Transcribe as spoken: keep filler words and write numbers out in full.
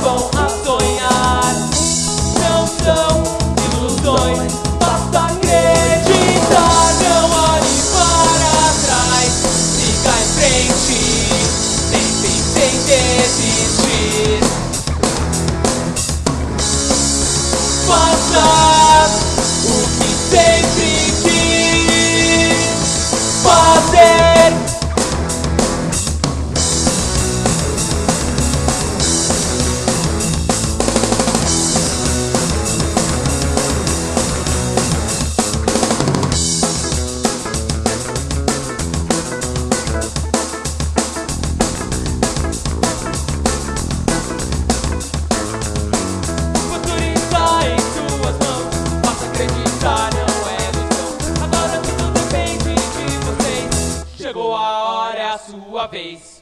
levam a sonhar. Não são ilusões, basta acreditar. Não olhe para trás, siga em frente, nem pense em desistir. Faça o que sempre quis fazer. Chegou a hora, é a sua vez.